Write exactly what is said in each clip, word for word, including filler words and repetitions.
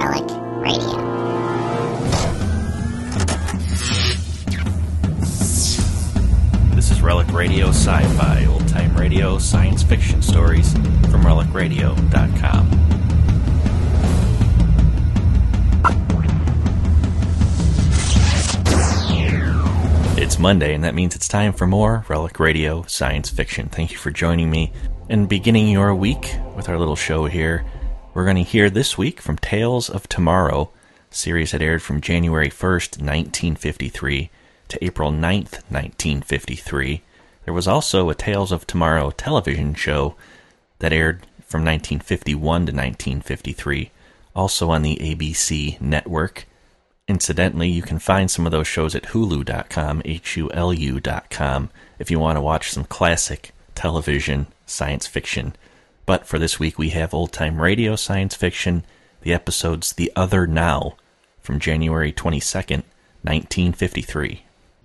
Relic Radio. This is Relic Radio Sci-Fi, old-time radio, science fiction stories from relic radio dot com. It's Monday, and that means it's time for more Relic Radio Science Fiction. Thank you for joining me and beginning your week with our little show here. We're going to hear this week from Tales of Tomorrow, a series that aired from January first, nineteen fifty-three to April ninth, nineteen fifty-three. There was also a Tales of Tomorrow television show that aired from nineteen fifty-one to nineteen fifty-three, also on the A B C network. Incidentally, you can find some of those shows at hulu dot com, H U L U dot com, if you want to watch some classic television science fiction. But for this week, we have old-time radio science fiction, the episode's The Other Now, from January twenty-second, nineteen fifty-three.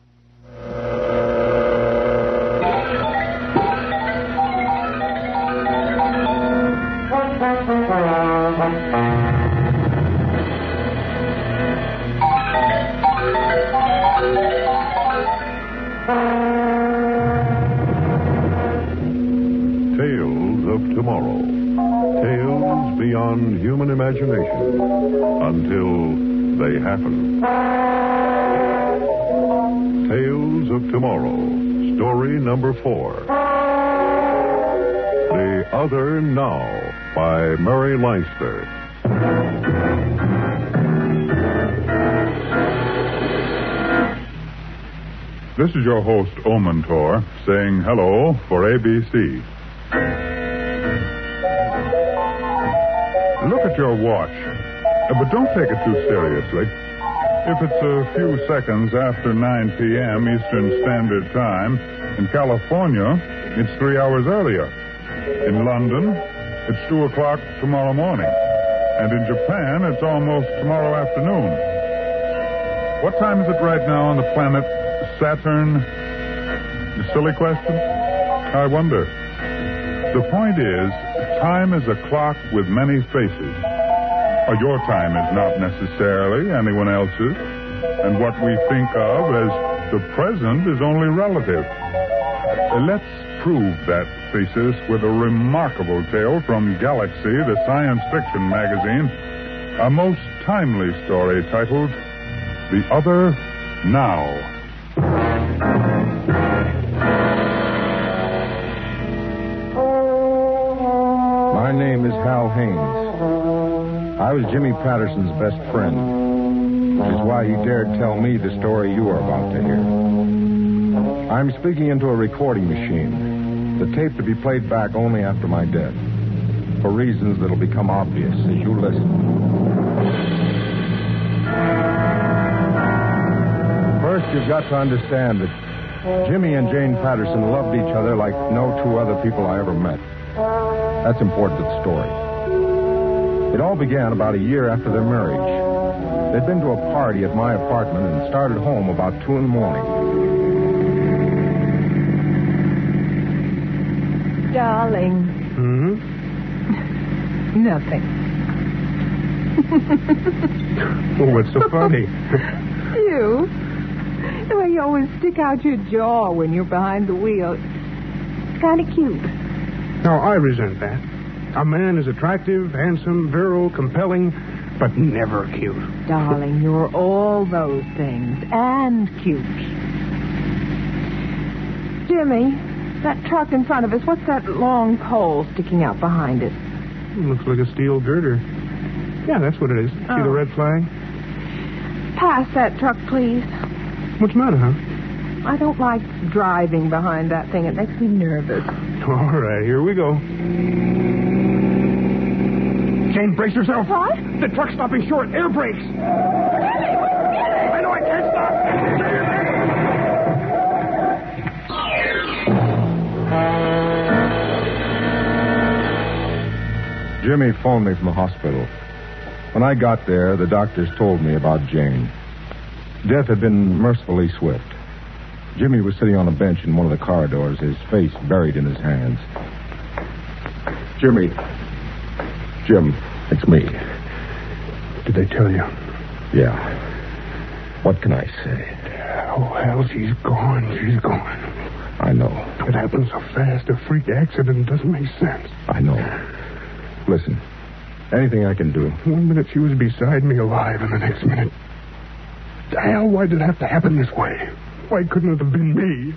Tomorrow. Tales beyond human imagination until they happen. Tales of Tomorrow. Story number four. The Other Now by Murray Leinster. This is your host, Omentor, saying hello for A B C. Look at your watch, uh, but don't take it too seriously. If it's a few seconds after nine p.m. Eastern Standard Time, in California, it's three hours earlier. In London, it's two o'clock tomorrow morning. And in Japan, it's almost tomorrow afternoon. What time is it right now on the planet Saturn? A silly question? I wonder. The point is, time is a clock with many faces. Uh, your time is not necessarily anyone else's, and what we think of as the present is only relative. Uh, let's prove that thesis with a remarkable tale from Galaxy, the science fiction magazine, a most timely story titled The Other Now. My name is Hal Haynes. I was Jimmy Patterson's best friend, which is why he dared tell me the story you are about to hear. I'm speaking into a recording machine, the tape to be played back only after my death, for reasons that'll become obvious as you listen. First, you've got to understand that Jimmy and Jane Patterson loved each other like no two other people I ever met. That's important to the story. It all began about a year after their marriage. They'd been to a party at my apartment and started home about two in the morning. Darling. Hmm? Nothing. Well, what's so funny? You. The way you always stick out your jaw when you're behind the wheel. It's kind of cute. No, I resent that. A man is attractive, handsome, virile, compelling, but never cute. Darling, you're all those things, and cute. Jimmy, that truck in front of us, what's that long pole sticking out behind it? Looks like a steel girder. Yeah, that's what it is. Oh. See the red flag? Pass that truck, please. What's the matter, huh? I don't like driving behind that thing. It makes me nervous. All right, here we go. Jane, brace yourself. What? The truck's stopping short. Air brakes. I know I can't stop. Jimmy phoned me from the hospital. When I got there, the doctors told me about Jane. Death had been mercifully swift. Jimmy was sitting on a bench in one of the corridors, his face buried in his hands. Jimmy. Jim, it's me. Did they tell you? Yeah. What can I say? Oh, hell, she's gone. She's gone. I know. It happened so fast. A freak accident doesn't make sense. I know. Listen, anything I can do. One minute she was beside me alive, and the next minute... Hell, why did it have to happen this way? Why couldn't it have been me?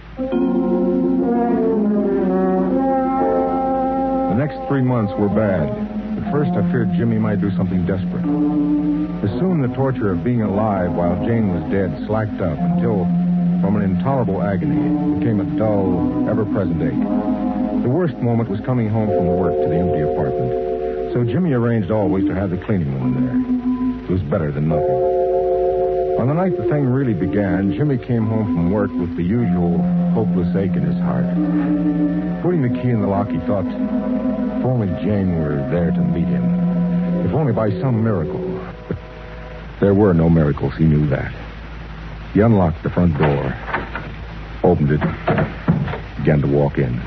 The next three months were bad. At first, I feared Jimmy might do something desperate. But soon the torture of being alive while Jane was dead slacked up until, from an intolerable agony, it became a dull, ever-present ache. The worst moment was coming home from work to the empty apartment. So Jimmy arranged always to have the cleaning woman there. It was better than nothing. On the night the thing really began, Jimmy came home from work with the usual hopeless ache in his heart. Putting the key in the lock, he thought, if only Jane were there to meet him. If only by some miracle. But there were no miracles, he knew that. He unlocked the front door, opened it, began to walk in,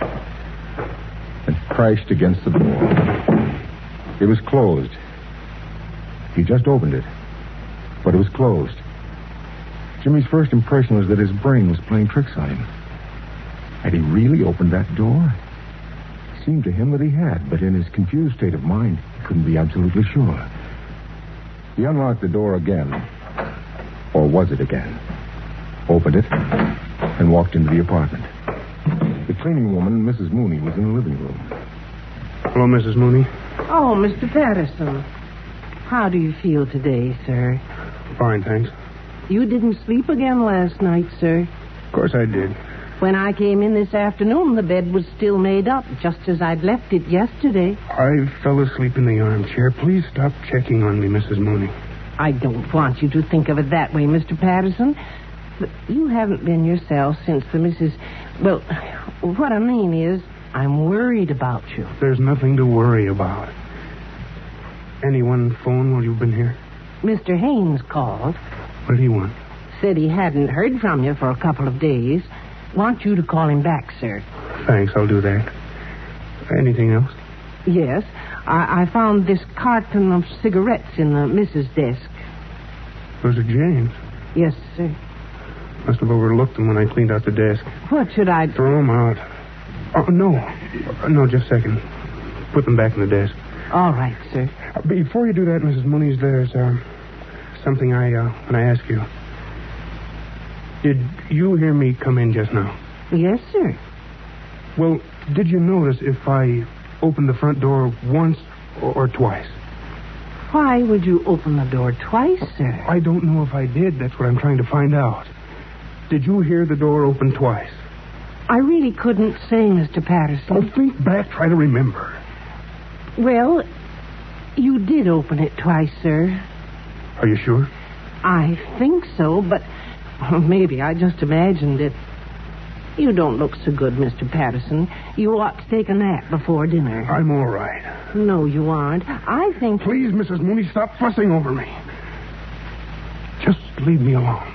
and crashed against the door. It was closed. He just opened it, but it was closed. Jimmy's first impression was that his brain was playing tricks on him. Had he really opened that door? It seemed to him that he had, but in his confused state of mind, he couldn't be absolutely sure. He unlocked the door again. Or was it again? Opened it, and walked into the apartment. The cleaning woman, Missus Mooney, was in the living room. Hello, Missus Mooney. Oh, Mister Patterson. How do you feel today, sir? Fine, thanks. You didn't sleep again last night, sir. Of course I did. When I came in this afternoon, the bed was still made up, just as I'd left it yesterday. I fell asleep in the armchair. Please stop checking on me, Missus Mooney. I don't want you to think of it that way, Mister Patterson. But you haven't been yourself since the Missus Well, what I mean is, I'm worried about you. There's nothing to worry about. Anyone phone while you've been here? Mister Haynes called. What did he want? Said he hadn't heard from you for a couple of days. Want you to call him back, sir. Thanks, I'll do that. Anything else? Yes. I, I found this carton of cigarettes in the missus' desk. Those are Jane's. Yes, sir. Must have overlooked them when I cleaned out the desk. What should I... Throw them out. Oh, no. No, just a second. Put them back in the desk. All right, sir. Uh, before you do that, Missus Mooney, there's uh, something I, uh, when I ask you. Did you hear me come in just now? Yes, sir. Well, did you notice if I opened the front door once or, or twice? Why would you open the door twice, sir? I don't know if I did. That's what I'm trying to find out. Did you hear the door open twice? I really couldn't say, Mister Patterson. Oh, think back. Try to remember. Well, you did open it twice, sir. Are you sure? I think so, but maybe I just imagined it. You don't look so good, Mister Patterson. You ought to take a nap before dinner. I'm all right. No, you aren't. I think... Please, Missus Mooney, stop fussing over me. Just leave me alone.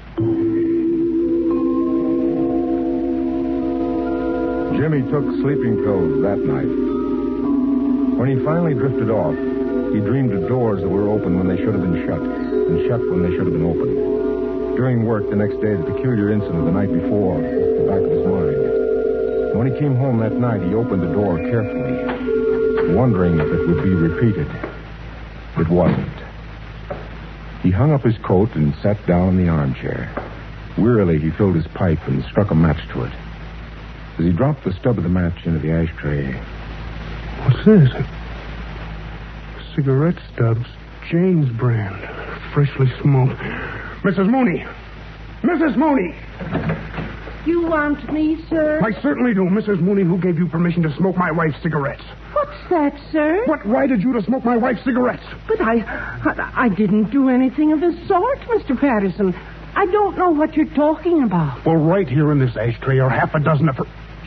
Jimmy took sleeping pills that night. When he finally drifted off, he dreamed of doors that were open when they should have been shut, and shut when they should have been open. During work the next day, the peculiar incident of the night before was at the back of his mind. When he came home that night, he opened the door carefully, wondering if it would be repeated. It wasn't. He hung up his coat and sat down in the armchair. Wearily, he filled his pipe and struck a match to it. As he dropped the stub of the match into the ashtray... What's this? Cigarette stubs. Jane's brand. Freshly smoked. Missus Mooney! Missus Mooney! You want me, sir? I certainly do. Missus Mooney, who gave you permission to smoke my wife's cigarettes? What's that, sir? What right did you to smoke my wife's cigarettes? But I, I... I didn't do anything of the sort, Mister Patterson. I don't know what you're talking about. Well, right here in this ashtray are half a dozen of her...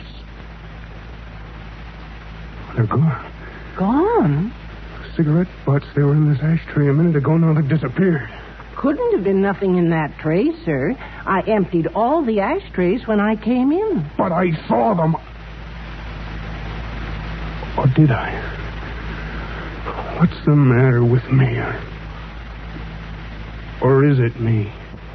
They're gone. Gone? Cigarette butts, they were in this ashtray a minute ago. Now they've disappeared. Couldn't have been nothing in that tray, sir. I emptied all the ashtrays when I came in. But I saw them. Or did I? What's the matter with me? Or is it me?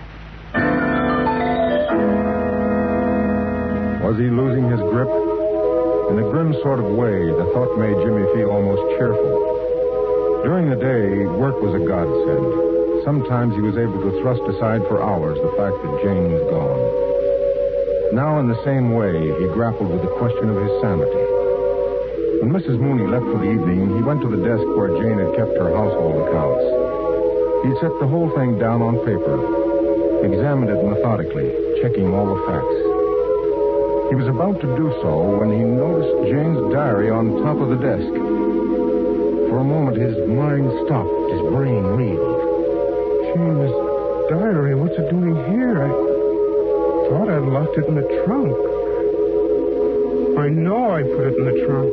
Was he losing his grip? In a grim sort of way, the thought made Jimmy feel almost cheerful. During the day, work was a godsend. Sometimes he was able to thrust aside for hours the fact that Jane was gone. Now, in the same way, he grappled with the question of his sanity. When Missus Mooney left for the evening, he went to the desk where Jane had kept her household accounts. He set the whole thing down on paper, examined it methodically, checking all the facts. He was about to do so when he noticed Jane's diary on top of the desk. For a moment, his mind stopped, his brain reeled. Jane's diary, what's it doing here? I thought I'd locked it in the trunk. I know I put it in the trunk.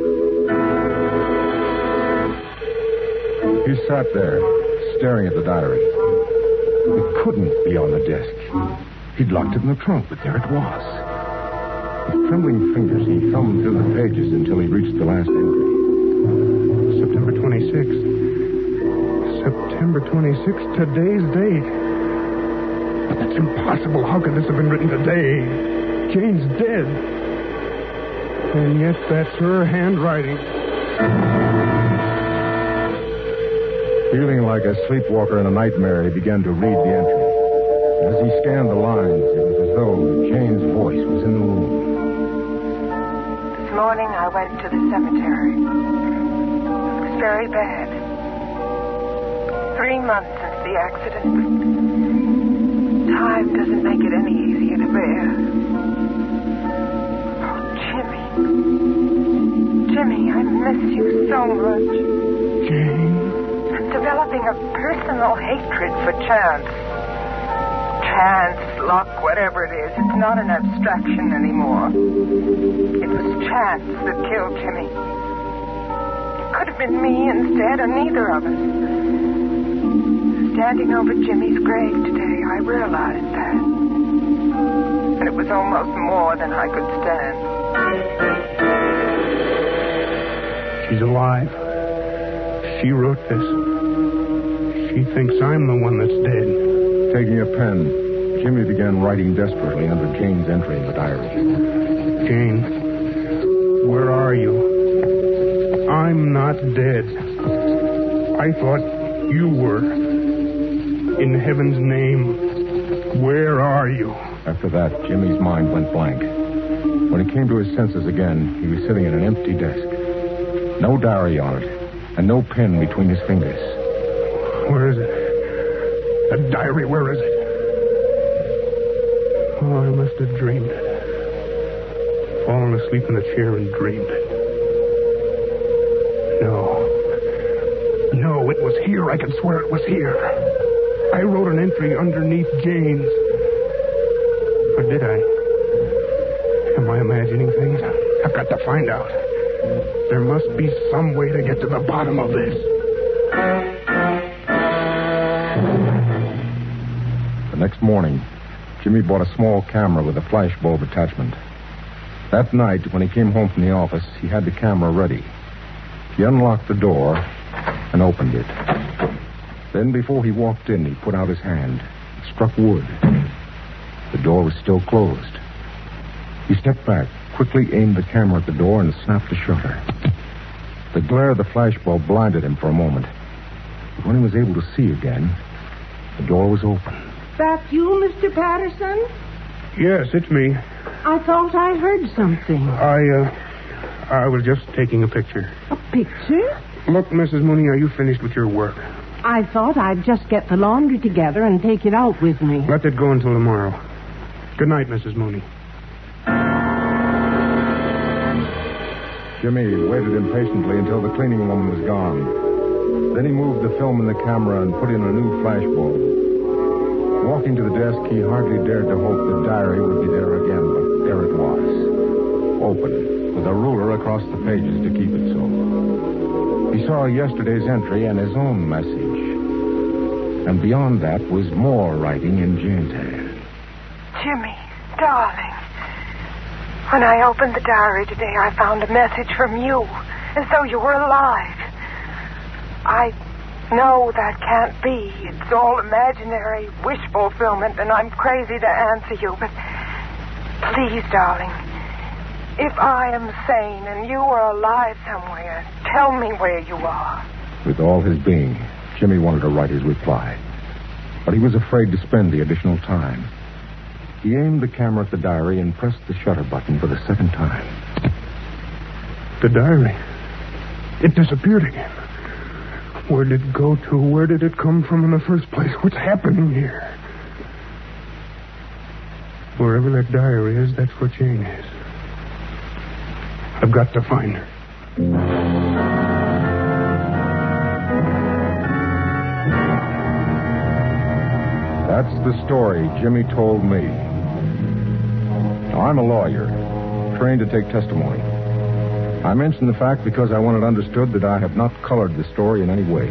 He sat there, staring at the diary. It couldn't be on the desk. He'd locked it in the trunk, but there it was. With trembling fingers, he thumbed through the pages until he reached the last entry. September twenty-sixth. September twenty-sixth, today's date. But that's impossible. How could this have been written today? Jane's dead. And yet that's her handwriting. Feeling like a sleepwalker in a nightmare, he began to read the entry. As he scanned the lines, it was as though Jane's voice was in the room. This morning I went to the cemetery. It was very bad. Three months since the accident. Time doesn't make it any easier to bear. Oh, Jimmy. Jimmy, I miss you so much. Jane? I'm developing a personal hatred for chance. Chance, luck, whatever it is, it's not an abstraction anymore. It was chance that killed Jimmy. It could have been me instead, or neither of us. Standing over Jimmy's grave today, I realized that. And it was almost more than I could stand. She's alive. She wrote this. She thinks I'm the one that's dead. Taking a pen, Jimmy began writing desperately under Jane's entry in the diary. Jane, where are you? I'm not dead. I thought you were. In heaven's name, where are you? After that, Jimmy's mind went blank. When he came to his senses again, he was sitting at an empty desk. No diary on it, and no pen between his fingers. Where is it? The diary, where is it? Oh, I must have dreamed it. Fallen asleep in the chair and dreamed it. No. No, it was here. I can swear it was here. I wrote an entry underneath Jane's. Or did I? Am I imagining things? I've got to find out. There must be some way to get to the bottom of this. The next morning, Jimmy bought a small camera with a flash bulb attachment. That night, when he came home from the office, he had the camera ready. He unlocked the door and opened it. Then, before he walked in, he put out his hand. It struck wood. The door was still closed. He stepped back, quickly aimed the camera at the door, and snapped the shutter. The glare of the flashbulb blinded him for a moment. But when he was able to see again, the door was open. That you, Mister Patterson? Yes, it's me. I thought I heard something. I, uh, I was just taking a picture. A picture? Look, Missus Mooney, are you finished with your work? I thought I'd just get the laundry together and take it out with me. Let it go until tomorrow. Good night, Missus Mooney. Jimmy waited impatiently until the cleaning woman was gone. Then he moved the film in the camera and put in a new flashbulb. Walking to the desk, he hardly dared to hope the diary would be there again, but there it was. Open, with a ruler across the pages to keep it so. He saw yesterday's entry and his own message. And beyond that was more writing in Jane's hand. Jimmy, darling. When I opened the diary today, I found a message from you, as though you were alive. I No, that can't be. It's all imaginary, wish fulfillment, and I'm crazy to answer you, but please, darling, if I am sane and you are alive somewhere, tell me where you are. With all his being, Jimmy wanted to write his reply, but he was afraid to spend the additional time. He aimed the camera at the diary and pressed the shutter button for the second time. The diary. It disappeared again. Where did it go to? Where did it come from in the first place? What's happening here? Wherever that diary is, that's where Jane is. I've got to find her. That's the story Jimmy told me. Now, I'm a lawyer, trained to take testimony. I mention the fact because I want it understood that I have not colored the story in any way.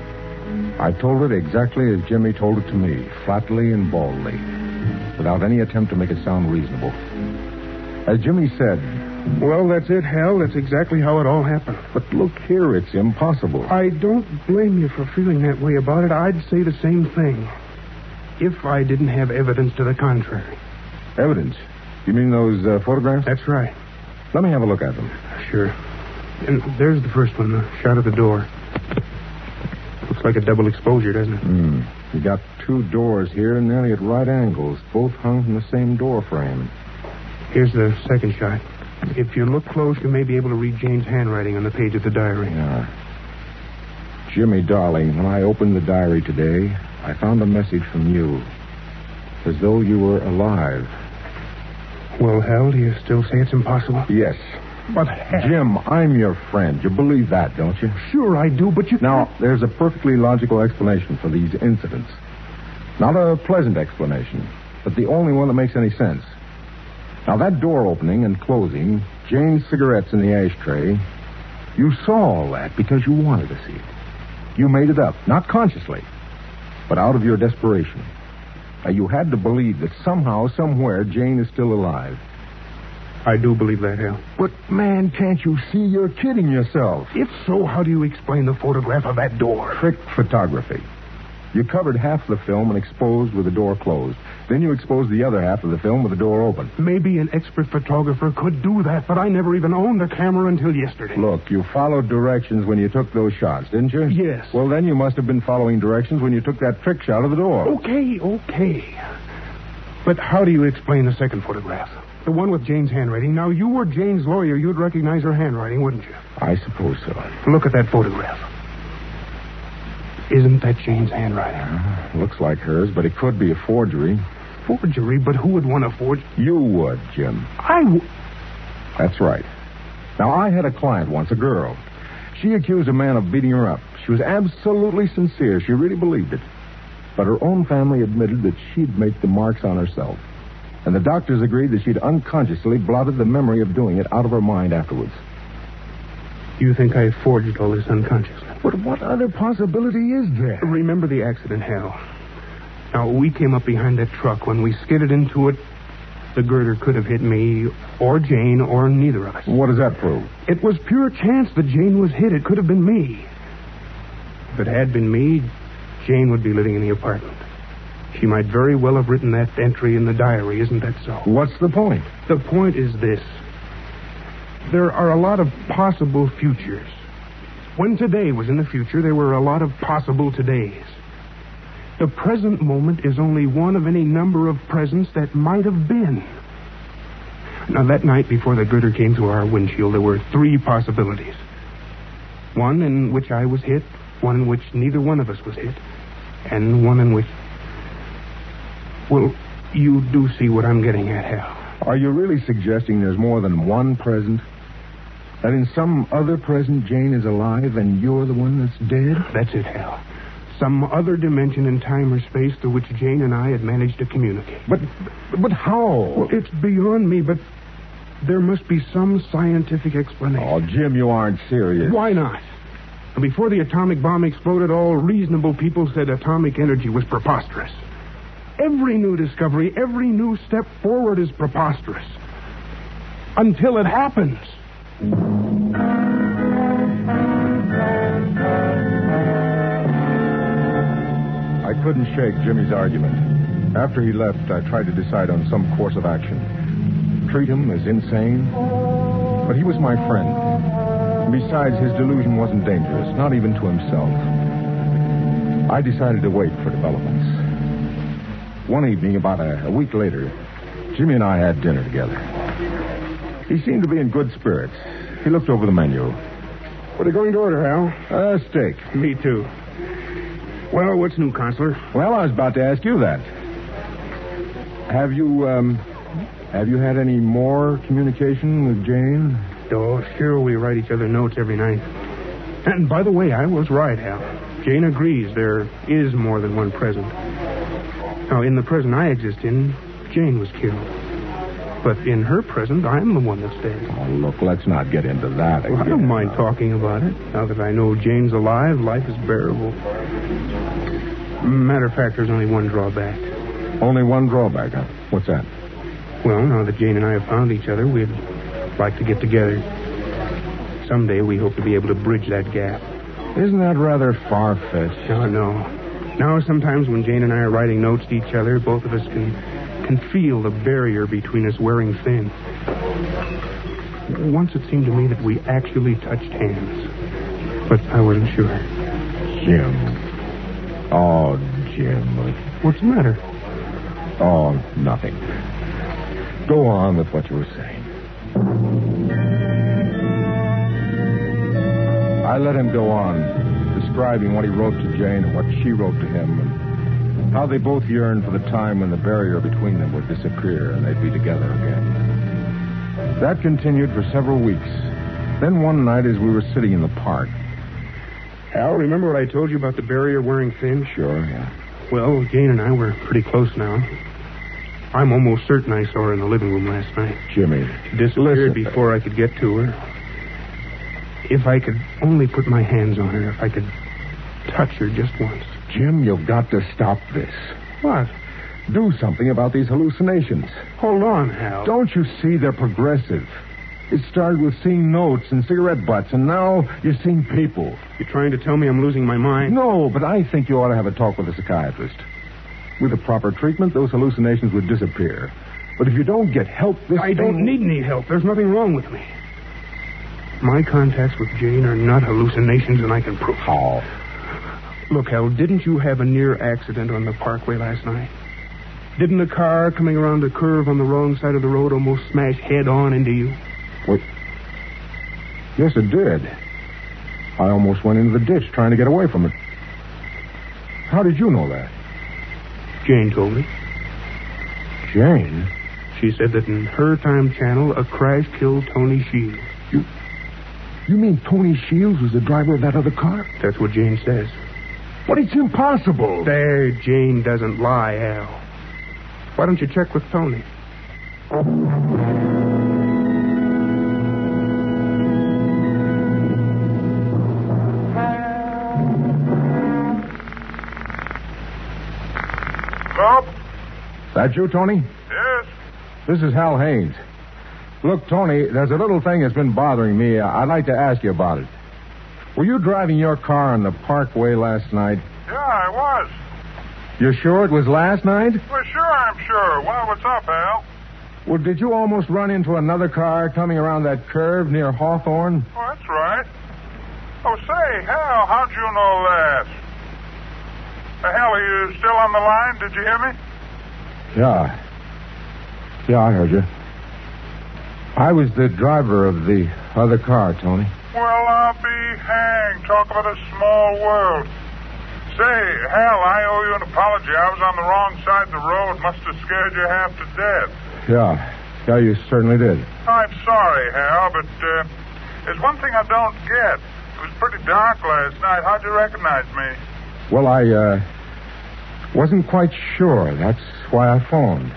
I told it exactly as Jimmy told it to me, flatly and baldly, without any attempt to make it sound reasonable. As Jimmy said... Well, that's it, Hal. That's exactly how it all happened. But look here, it's impossible. I don't blame you for feeling that way about it. I'd say the same thing. If I didn't have evidence to the contrary. Evidence? You mean those uh, photographs? That's right. Let me have a look at them. Sure. And there's the first one, the shot of the door. Looks like a double exposure, doesn't it? Hmm. You got two doors here, nearly at right angles, both hung from the same door frame. Here's the second shot. If you look close, you may be able to read Jane's handwriting on the page of the diary. Yeah. Jimmy, darling, when I opened the diary today, I found a message from you. As though you were alive. Well, Hal, do you still say it's impossible? Yes. But, Hal... Jim, I'm your friend. You believe that, don't you? Sure I do, but you... Now, there's a perfectly logical explanation for these incidents. Not a pleasant explanation, but the only one that makes any sense. Now, that door opening and closing, Jane's cigarettes in the ashtray, you saw all that because you wanted to see it. You made it up, not consciously, but out of your desperation. Now, you had to believe that somehow, somewhere, Jane is still alive. I do believe that, Hal. But, man, can't you see you're kidding yourself? If so, how do you explain the photograph of that door? Trick photography. You covered half the film and exposed with the door closed. Then you exposed the other half of the film with the door open. Maybe an expert photographer could do that, but I never even owned a camera until yesterday. Look, you followed directions when you took those shots, didn't you? Yes. Well, then you must have been following directions when you took that trick shot of the door. Okay, okay. But how do you explain the second photograph? The one with Jane's handwriting. Now, you were Jane's lawyer. You'd recognize her handwriting, wouldn't you? I suppose so. Look at that photograph. Isn't that Jane's handwriting? Uh, looks like hers, but it could be a forgery. Forgery? But who would want to forge? You would, Jim. I would. That's right. Now, I had a client once, a girl. She accused a man of beating her up. She was absolutely sincere. She really believed it. But her own family admitted that she'd made the marks on herself. And the doctors agreed that she'd unconsciously blotted the memory of doing it out of her mind afterwards. You think I forged all this unconsciously? But what other possibility is there? Remember the accident, Hal. Now, we came up behind that truck. When we skidded into it, the girder could have hit me, or Jane, or neither of us. What does that prove? It was pure chance that Jane was hit. It could have been me. If it had been me, Jane would be living in the apartment. She might very well have written that entry in the diary, isn't that so? What's the point? The point is this. There are a lot of possible futures. When today was in the future, there were a lot of possible todays. The present moment is only one of any number of presents that might have been. Now, that night before the girder came through our windshield, there were three possibilities. One in which I was hit, one in which neither one of us was hit, and one in which... Well, you do see what I'm getting at, Hal. Are you really suggesting there's more than one present? That in some other present, Jane is alive and you're the one that's dead? That's it, Hal. Some other dimension in time or space through which Jane and I had managed to communicate. But, but how? Well, it's beyond me, but there must be some scientific explanation. Oh, Jim, you aren't serious. Why not? Before the atomic bomb exploded, all reasonable people said atomic energy was preposterous. Every new discovery, every new step forward is preposterous. Until it happens. couldn't shake Jimmy's argument. After he left, I tried to decide on some course of action. Treat him as insane? But he was my friend. Besides, his delusion wasn't dangerous, not even to himself. I decided to wait for developments. One evening, about a, a week later, Jimmy and I had dinner together. He seemed to be in good spirits. He looked over the menu. What are you going to order, Hal? A steak. Me too. Well, what's new, Counselor? Well, I was about to ask you that. Have you, um, have you had any more communication with Jane? Oh, sure, we write each other notes every night. And by the way, I was right, Hal. Jane agrees there is more than one present. Now, in the present I exist in, Jane was killed. But in her present, I'm the one that's dead. Oh, look, let's not get into that again. Well, I don't mind talking about it. Now that I know Jane's alive, life is bearable. Matter of fact, there's only one drawback. Only one drawback, huh? What's that? Well, now that Jane and I have found each other, we'd like to get together. Someday we hope to be able to bridge that gap. Isn't that rather far-fetched? No, no. Now, sometimes when Jane and I are writing notes to each other, both of us can can feel the barrier between us wearing thin. Once it seemed to me that we actually touched hands. But I wasn't sure. Jim. Oh, Jim. What's the matter? Oh, nothing. Go on with what you were saying. I let him go on, describing what he wrote to Jane and what she wrote to him, and how they both yearned for the time when the barrier between them would disappear and they'd be together again. That continued for several weeks. Then one night as we were sitting in the park... Al, remember what I told you about the barrier wearing thin? Sure, yeah. Well, Jane and I were pretty close now. I'm almost certain I saw her in the living room last night. Jimmy. Disappeared Listen. before I could get to her. If I could only put my hands on her, if I could touch her just once. Jim, you've got to stop this. What? Do something about these hallucinations. Hold on, Hal. Don't you see they're progressive? It started with seeing notes and cigarette butts, and now you're seeing people. You're trying to tell me I'm losing my mind? No, but I think you ought to have a talk with a psychiatrist. With the proper treatment, those hallucinations would disappear. But if you don't get help, this I thing... don't need any help. There's nothing wrong with me. My contacts with Jane are not hallucinations, and I can prove... How? Look, Hal, didn't you have a near accident on the parkway last night? Didn't a car coming around a curve on the wrong side of the road almost smash head-on into you? What? Yes, it did. I almost went into the ditch trying to get away from it. How did you know that? Jane told me. Jane? She said that in her time channel, a crash killed Tony Shields. You... You mean Tony Shields was the driver of that other car? That's what Jane says. But it's impossible. There, Jane doesn't lie, Al. Why don't you check with Tony? Hello? That you, Tony? Yes. This is Hal Haynes. Look, Tony, there's a little thing that's been bothering me. I'd like to ask you about it. Were you driving your car on the parkway last night? Yeah, I was. You're sure it was last night? Well, sure, I'm sure. Well, what's up, Al? Well, did you almost run into another car coming around that curve near Hawthorne? Oh, that's right. Oh, say, Hal, how'd you know that? Uh, Hal, are you still on the line? Did you hear me? Yeah. Yeah, I heard you. I was the driver of the other car, Tony. Well, I'll be hanged. Talk about a small world. Say, Hal, I owe you an apology. I was on the wrong side of the road. Must have scared you half to death. Yeah. Yeah, you certainly did. I'm sorry, Hal, but uh, there's one thing I don't get. It was pretty dark last night. How'd you recognize me? Well, I, uh, wasn't quite sure. That's why I phoned.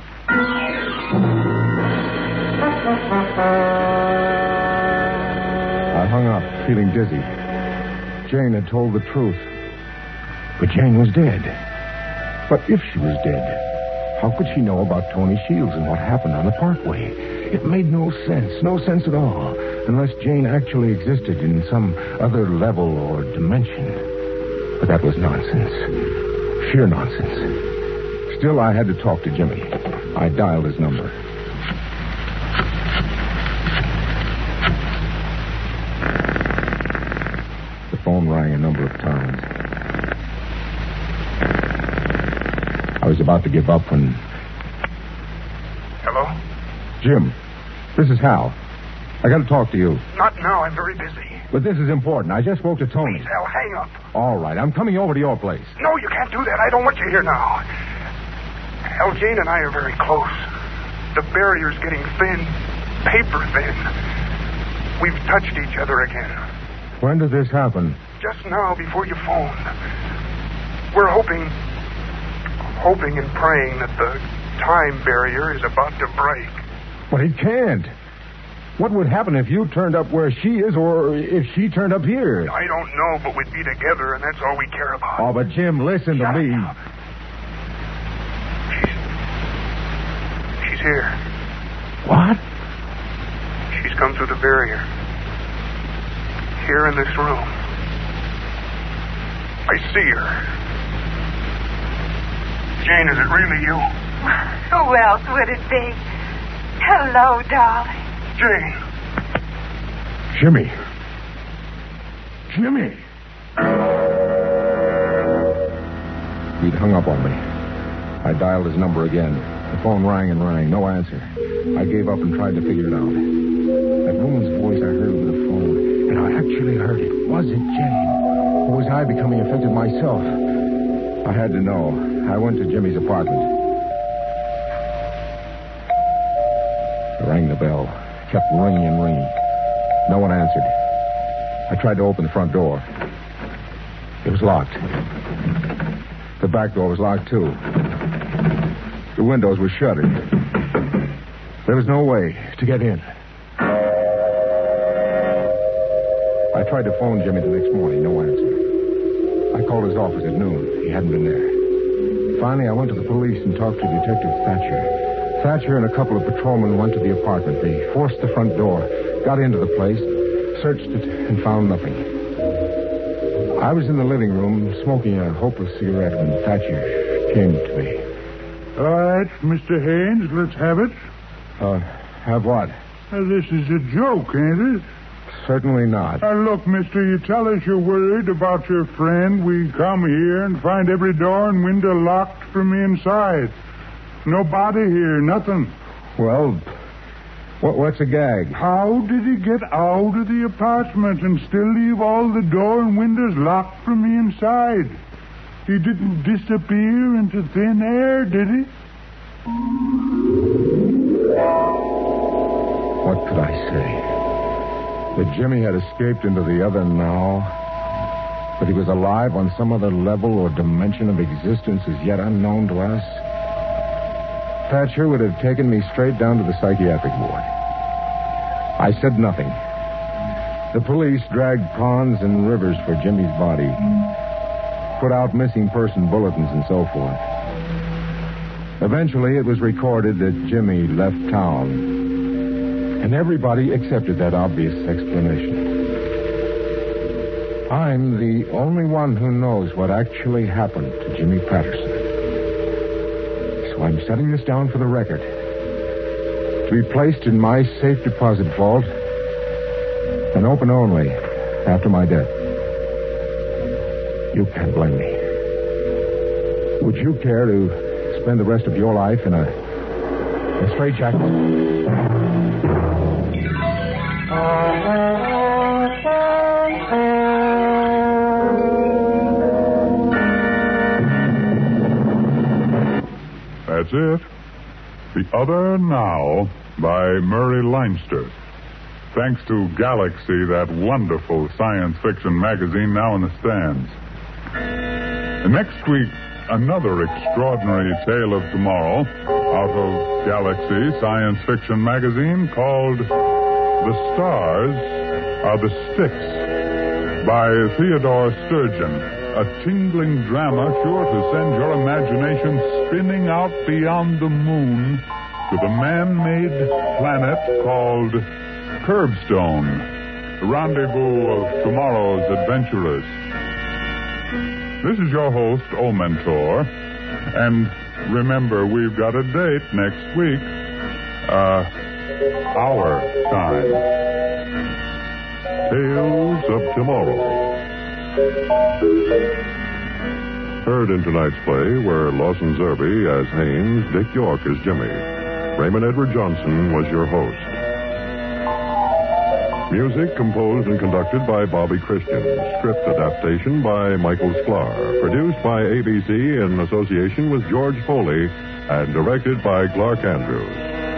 I hung up, feeling dizzy. Jane had told the truth. But Jane was dead. But if she was dead, how could she know about Tony Shields and what happened on the parkway? It made no sense, no sense at all, unless Jane actually existed in some other level or dimension. But that was nonsense. Sheer nonsense. Still, I had to talk to Jimmy. I dialed his number. The phone rang a number of times. I was about to give up when... Hello? Jim, this is Hal. I got to talk to you. Not now. I'm very busy. But this is important. I just spoke to Tony. Please, Hal, hang up. All right, I'm coming over to your place. No, you can't do that. I don't want you here now. Hal, Jane and I are very close. The barrier's getting thin. Paper thin. We've touched each other again. When did this happen? Just now, before you phoned. We're hoping... hoping and praying that the time barrier is about to break. But it can't. What would happen if you turned up where she is or if she turned up here? I don't know, but we'd be together, and that's all we care about. Oh, but Jim, listen to Shut me. up. She's... She's here. What? She's come through the barrier. Here in this room. I see her. Jane, is it really you? Who else would it be? Hello, darling. Jane. Jimmy. Jimmy. He'd hung up on me. I dialed his number again. The phone rang and rang. No answer. I gave up and tried to figure it out. That woman's voice I heard over the phone, and I actually heard it. Was it Jane? Or was I becoming affected myself? I had to know. I went to Jimmy's apartment. I rang the bell. Kept ringing and ringing. No one answered. I tried to open the front door. It was locked. The back door was locked, too. The windows were shuttered. There was no way to get in. I tried to phone Jimmy the next morning. No answer. I called his office at noon. He hadn't been there. Finally, I went to the police and talked to Detective Thatcher. Thatcher and a couple of patrolmen went to the apartment. They forced the front door, got into the place, searched it, and found nothing. I was in the living room smoking a hopeless cigarette when Thatcher came to me. All right, Mister Haynes, let's have it. Uh, have what? Uh, this is a joke, ain't it? Certainly not. Uh, look, mister, you tell us you're worried about your friend. We come here and find every door and window locked from the inside. Nobody here, nothing. Well, what, what's a gag? How did he get out of the apartment and still leave all the door and windows locked from the inside? He didn't disappear into thin air, did he? What could I say? That Jimmy had escaped into the other now? That he was alive on some other level or dimension of existence as yet unknown to us? Thatcher would have taken me straight down to the psychiatric ward. I said nothing. The police dragged ponds and rivers for Jimmy's body, put out missing person bulletins and so forth. Eventually, it was recorded that Jimmy left town, and everybody accepted that obvious explanation. I'm the only one who knows what actually happened to Jimmy Patterson. So I'm setting this down for the record, to be placed in my safe deposit vault and open only after my death. You can't blame me. Would you care to spend the rest of your life in a, a straitjacket? That's it. The Other Now by Murray Leinster. Thanks to Galaxy, that wonderful science fiction magazine now in the stands. And next week, another extraordinary tale of tomorrow out of Galaxy Science Fiction magazine called The Stars Are the Sticks by Theodore Sturgeon. A tingling drama sure to send your imagination spinning out beyond the moon to the man-made planet called Curbstone, the rendezvous of tomorrow's adventurers. This is your host, O Mentor. And remember, we've got a date next week. Uh, our time. Tales of Tomorrow. Heard in tonight's play were Lawson Zerbe as Haynes, Dick York as Jimmy. Raymond Edward Johnson was your host. Music composed and conducted by Bobby Christian. Script adaptation by Michael Sklar. Produced by A B C in association with George Foley and directed by Clark Andrews.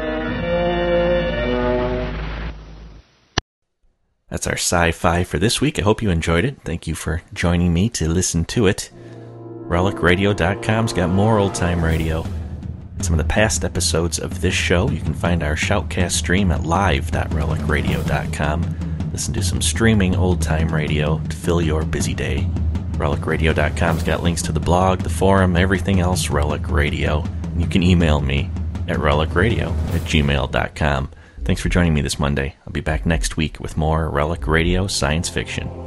That's our sci-fi for this week. I hope you enjoyed it. Thank you for joining me to listen to it. relic radio dot com's got more old-time radio. Some of the past episodes of this show, you can find our Shoutcast stream at live dot relic radio dot com. Listen to some streaming old-time radio to fill your busy day. relic radio dot com's got links to the blog, the forum, everything else Relic Radio. And you can email me at relic radio at gmail dot com. Thanks for joining me this Monday. I'll be back next week with more Relic Radio science fiction.